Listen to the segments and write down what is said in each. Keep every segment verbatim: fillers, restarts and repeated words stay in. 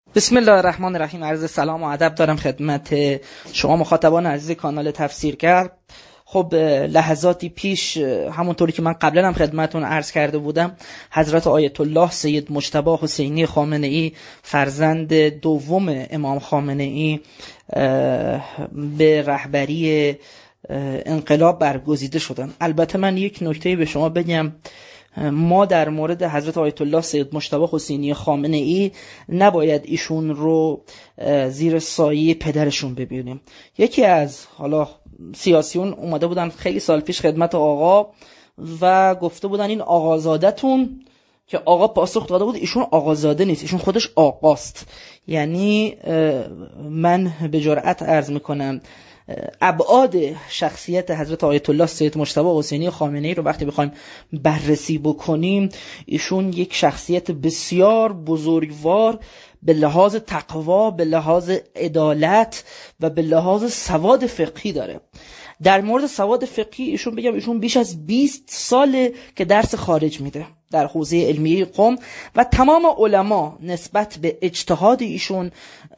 بسم الله الرحمن الرحیم. عرض سلام و ادب دارم خدمت شما مخاطبان عزیز کانال تفسیرگر. خب لحظاتی پیش همونطوری که من قبلا هم خدمتون عرض کرده بودم، حضرت آیت الله سید مجتبی حسینی خامنه ای فرزند دوم امام خامنه ای به رهبری انقلاب برگزیده شدن. البته من یک نکته به شما بگم، ما در مورد حضرت آیت الله سید مجتبی حسینی خامنه ای نباید ایشون رو زیر سایه پدرشون ببینیم. یکی از حالا سیاسیون اومده بودن خیلی سال پیش خدمت آقا و گفته بودن این آقازادتون، که آقا پاسخ داده بود ایشون آقازاده نیست، ایشون خودش آقاست. یعنی من به جرئت عرض میکنم ابعاد شخصیت حضرت آیت الله سید مجتبی حسینی خامنه ای رو وقتی بخوایم بررسی بکنیم، ایشون یک شخصیت بسیار بزرگوار به لحاظ تقوا، به لحاظ عدالت و به لحاظ سواد فقهی داره. در مورد سواد فقهی ایشون بگم ایشون بیش از بیست ساله که درس خارج میده در حوزه علمیه قم و تمام علما نسبت به اجتهاد ایشون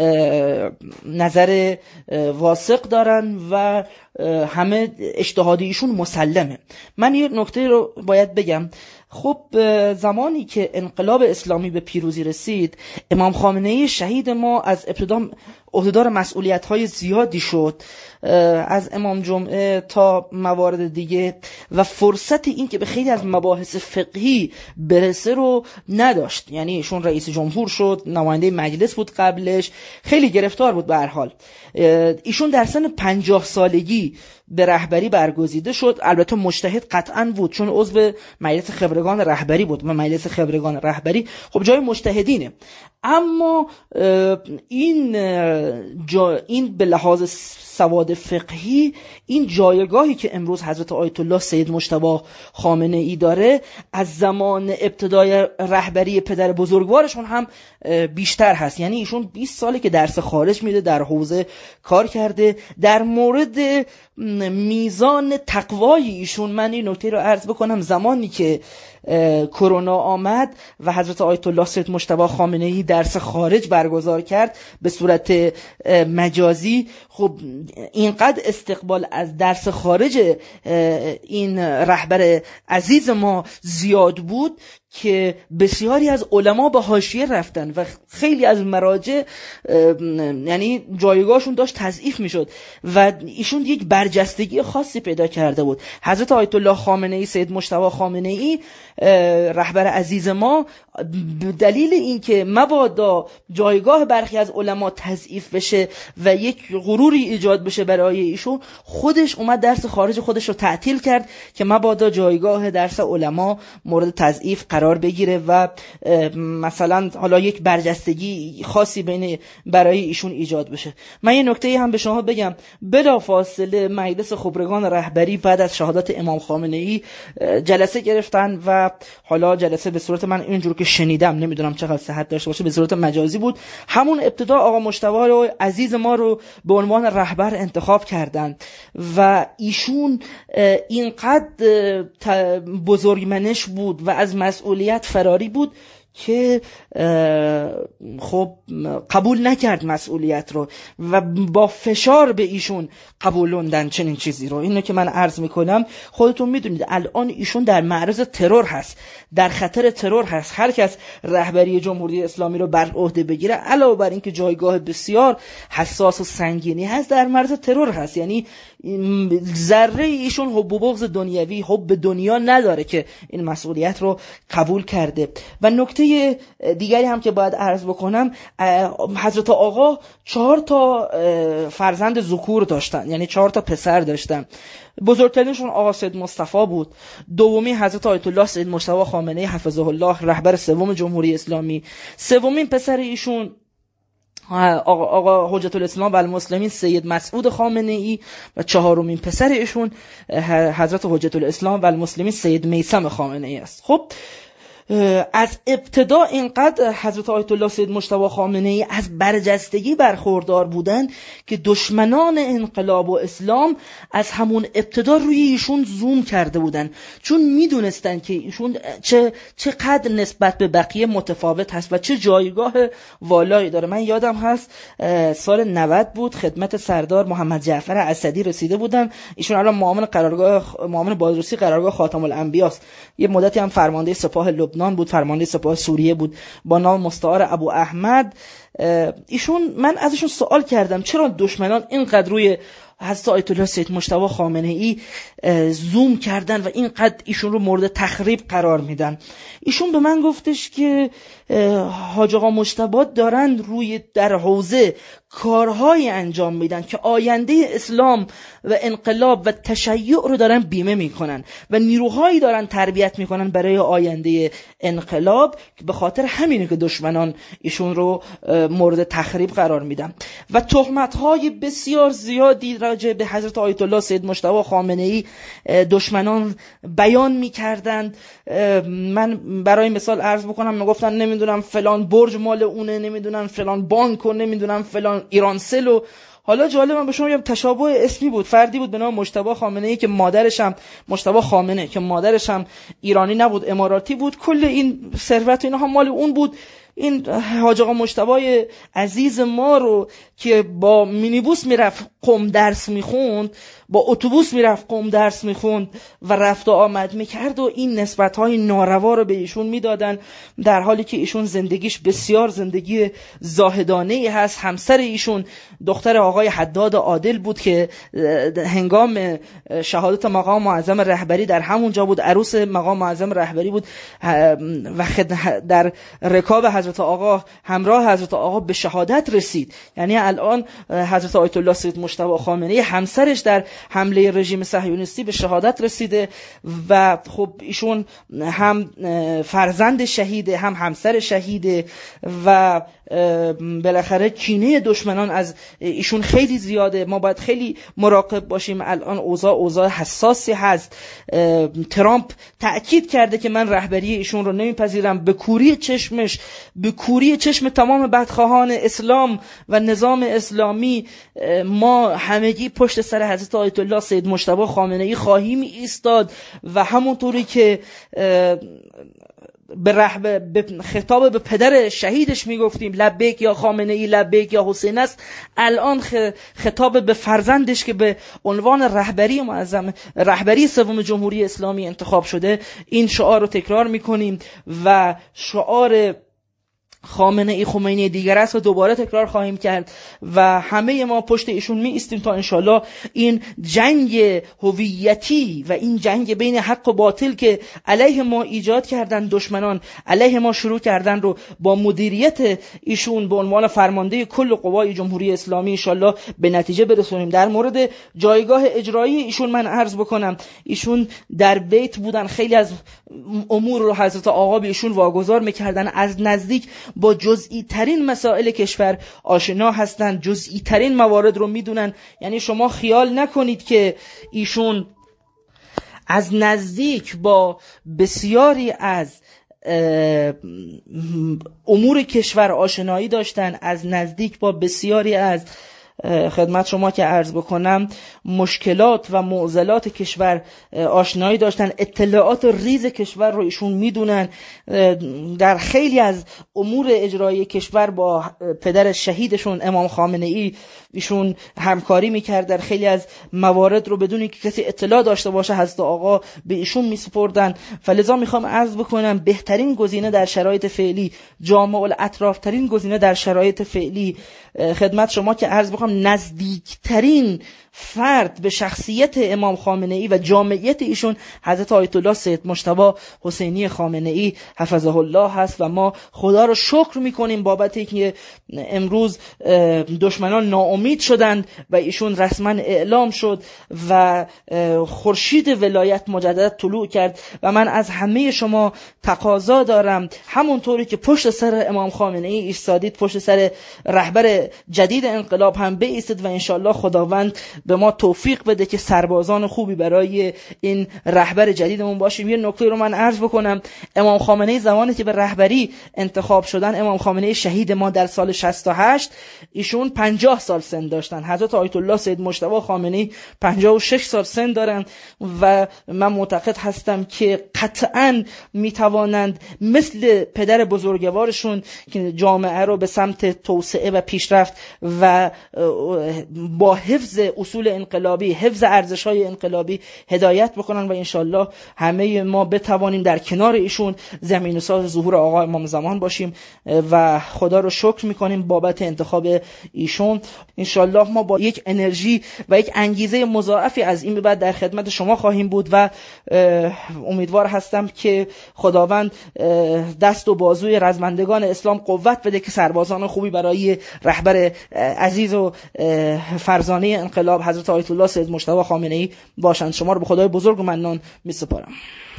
نظر واثق دارن و همه اجتهاد ایشون مسلمه. من یه نکته رو باید بگم. خب زمانی که انقلاب اسلامی به پیروزی رسید، امام خامنه ای شهید ما از ابتدا عهدهدار مسئولیت‌های زیادی شد، از امام جمعه تا موارد دیگه، و فرصت این که به خیلی از مباحث فقهی برسه رو نداشت. یعنی ایشون رئیس جمهور شد، نماینده مجلس بود، قبلش خیلی گرفتار بود. به هر حال ایشون در سن پنجاه سالگی به رهبری برگزیده شد. البته مجتهد قطعاً بود چون عضو مجلس خبرگان رهبری بود و مجلس خبرگان رهبری خب جای مجتهدینه. اما این جا این به لحاظ سواد فقهی، این جایگاهی که امروز حضرت آیت الله سید مجتبی خامنه ای داره از زمان ابتدای رهبری پدر بزرگوارشون هم بیشتر هست. یعنی ایشون بیست ساله که درس خارج میده، در حوزه کار کرده. در مورد میزان تقوای ایشون من این نکته رو عرض بکنم، زمانی که کرونا آمد و حضرت آیت الله سید مجتبی خامنه ای درس خارج برگزار کرد به صورت مجازی، خب اینقدر استقبال از درس خارج این رهبر عزیز ما زیاد بود که بسیاری از علما به حاشیه رفتن و خیلی از مراجع یعنی جایگاهشون داشت تضعیف میشد و ایشون یک برجستگی خاصی پیدا کرده بود. حضرت آیت الله خامنه ای سید مجتبی خامنه ای رهبر عزیز ما، دلیل این که مبادا جایگاه برخی از علما تضعیف بشه و یک غروری ایجاد بشه برای ایشون، خودش اومد درس خارج خودش رو تعطیل کرد که مبادا جایگاه درس علما مورد تضعیف قرار بگیره و مثلا حالا یک برجستگی خاصی بین برای ایشون ایجاد بشه. من یه نکته هم به شما بگم، بلافاصله مجلس خبرگان رهبری بعد از شهادت امام خامنه ای جلسه گرفتن و حالا جلسه به صورت من اینجور که شنیدم، نمیدونم چقدر صحت داشته باشه، به صورت مجازی بود. همون ابتدا آقا مجتبی رو عزیز ما رو به عنوان رهبر انتخاب کردن و ایشون اینقدر بزرگمنش بود و از مسئولیت فراری بود که خب قبول نکرد مسئولیت رو و با فشار به ایشون قبولوندن چنین چیزی رو. اینو که من عرض میکنم، خودتون میدونید الان ایشون در معرض ترور هست، در خطر ترور هست. هر کس رهبری جمهوری اسلامی رو بر عهده بگیره، علاوه بر این که جایگاه بسیار حساس و سنگینی هست، در معرض ترور هست. یعنی ذره ایشون حب و بغض دنیوی، حب دنیا نداره که این مسئولیت رو قبول کرده. و نکته دیگری هم که باید عرض بکنم، حضرت آقا چهار تا فرزند ذکور داشتن، یعنی چهار تا پسر داشتن. بزرگترینشون آقا سید مصطفی بود، دومی حضرت آیت الله سید مجتبی خامنه ای حفظه الله رهبر سوم جمهوری اسلامی، سومین پسر ایشون آقا, آقا حجت الاسلام و المسلمین سید مسعود خامنه ای و چهارمین پسر ایشون حضرت حجت الاسلام و المسلمین سید میثم خامنه ای است. خب از ابتدا اینقدر حضرت آیت الله سید مجتبی خامنه‌ای از برجستگی برخوردار بودن که دشمنان انقلاب و اسلام از همون ابتدا روی ایشون زوم کرده بودن، چون میدونستن که ایشون چه چقدر نسبت به بقیه متفاوت هست و چه جایگاه والایی داره. من یادم هست سال نود بود، خدمت سردار محمد جعفر اسدی رسیده بودن. ایشون الان معاون قرارگاه معاون بازرسی قرارگاه خاتم الانبیا است. یه مدتی هم فرمانده سپاه لبنان بود، فرمانده سپاه سوریه بود با نام مستعار ابو احمد. ایشون من ازشون سوال کردم چرا دشمنان اینقدر روی حضرت آیت الله سید مجتبی خامنه‌ای زوم کردن و اینقدر ایشون رو مورد تخریب قرار میدن. ایشون به من گفتش که حاج آقا مجتبی دارن روی در حوزه کارهای انجام میدن که آینده اسلام و انقلاب و تشیع رو دارن بیمه میکنن و نیروهایی دارن تربیت میکنن برای آینده انقلاب، که به خاطر همینه که دشمنان ایشون رو مورد تخریب قرار میدن و تهمت‌های بسیار زیادی راجع به حضرت آیت الله سید مجتبی خامنه‌ای دشمنان بیان میکردن. من برای مثال عرض بکنم، میگفتن نمیدونم فلان برج مال اونه، نمیدونم فلان بانک و نمیدونم فلان ایرانسل. و حالا جالب من به شما میگم تشابه اسمی بود، فردی بود به نام مجتبی خامنه‌ای که مادرش هم مجتبی خامنه که مادرش هم ایرانی نبود، اماراتی بود. کل این ثروت و اینها مال اون بود. این حاج آقا مجتبی عزیز ما رو که با مینیبوس میرفت قم درس میخوند، با اتوبوس میرفت قم درس میخوند و رفت و آمد میکرد و این نسبت‌های ناروا رو به ایشون میدادن، در حالی که ایشون زندگیش بسیار زندگی زاهدانه‌ای هست. همسر ایشون دختر آقای حداد عادل بود که هنگام شهادت مقام معظم رهبری در همونجا بود، عروس مقام معظم رهبری بود و در رکاب حضرت آقا همراه حضرت آقا به شهادت رسید. یعنی الان حضرت آیت الله سید مجتبی خامنه‌ای همسرش در حمله رژیم صهیونیستی به شهادت رسیده و خب ایشون هم فرزند شهیده هم همسر شهیده و بالاخره کینه دشمنان از ایشون خیلی زیاده. ما باید خیلی مراقب باشیم. الان اوضاع اوضاع حساسی هست. ترامپ تأکید کرده که من رهبری ایشون رو نمیپذیرم. به کوری چشمش به کوری چشم تمام بدخواهان اسلام و نظام اسلامی ما همگی پشت سر حضرت آیت الله سید مجتبی خامنه‌ای خواهیم ایستاد و همونطوری که به رهبر به خطاب به پدر شهیدش میگفتیم لبیک یا خامنه‌ای، لبیک یا حسین است، الان خطاب به فرزندش که به عنوان رهبری معظم رهبری سوم جمهوری اسلامی انتخاب شده این شعار رو تکرار میکنیم و شعار خامنه‌ای خمینی دیگر است و دوباره تکرار خواهیم کرد و همه ما پشت ایشون می ایستیم تا انشالله این جنگ هویتی و این جنگ بین حق و باطل که علیه ما ایجاد کردن دشمنان، علیه ما شروع کردن رو با مدیریت ایشون به عنوان فرمانده کل قوای جمهوری اسلامی انشالله به نتیجه برسونیم. در مورد جایگاه اجرایی ایشون من عرض بکنم، ایشون در بیت بودن، خیلی از امور رو حضرت آقا به ایشون واگذار میکردن، از نزدیک با جزئی ترین مسائل کشور آشنا هستند، جزئی ترین موارد رو میدونن. یعنی شما خیال نکنید که ایشون از نزدیک با بسیاری از امور کشور آشنایی داشتن، از نزدیک با بسیاری از خدمت شما که عرض بکنم مشکلات و معضلات کشور آشنایی داشتن، اطلاعات ریز کشور رو ایشون میدونن. در خیلی از امور اجرایی کشور با پدر شهیدشون امام خامنه‌ای ایشون همکاری میکرد، در خیلی از موارد رو بدون که کسی اطلاع داشته باشه حضرت آقا به ایشون میسپردن. فلذا میخوام عرض بکنم بهترین گزینه در شرایط فعلی، جامع الاطراف ترین گزینه در شرایط فعلی، خدمت شما که عرض بکنم نزدیکترین فرد به شخصیت امام خامنه‌ای و جامعیت ایشون حضرت آیت الله سید مجتبی حسینی خامنه‌ای حفظه الله هست و ما خدا رو شکر میکنیم بابت اینکه امروز دشمنان ناامید شدند و ایشون رسما اعلام شد و خورشید ولایت مجدد طلوع کرد و من از همه شما تقاضا دارم همونطوری که پشت سر امام خامنه‌ای ایستادید پشت سر رهبر جدید انقلاب هم بایستید و انشالله خداوند به ما توفیق بده که سربازان خوبی برای این رهبر جدیدمون باشیم. یه نکته رو من عرض بکنم، امام خامنه‌ای زمانی که به رهبری انتخاب شدن، امام خامنه‌ای شهید ما در سال شصت و هشت، ایشون پنجاه سال سن داشتن. حضرت آیت الله سید مجتبی خامنه‌ای پنجاه و شش سال سن دارن و من معتقد هستم که قطعاً میتوانند مثل پدر بزرگوارشون که جامعه رو به سمت توسعه و پیشرفت و با حفظ اصول انقلابی، حفظ ارزش‌های انقلابی هدایت بکنن و انشالله همه ما بتوانیم در کنار ایشون زمین ساز ظهور آقا امام زمان باشیم و خدا رو شکر میکنیم بابت انتخاب ایشون. انشالله ما با یک انرژی و یک انگیزه مضاعفی از این به بعد در خدمت شما خواهیم بود و امیدوار هستم که خداوند دست و بازوی رزمندگان اسلام قوت بده که سربازان خوبی برای رهبر عزیز و فرزانه انقلاب حضرت آیت الله سید مجتبی خامنه‌ای باشند. شما رو به خدای بزرگ و منان می‌سپارم.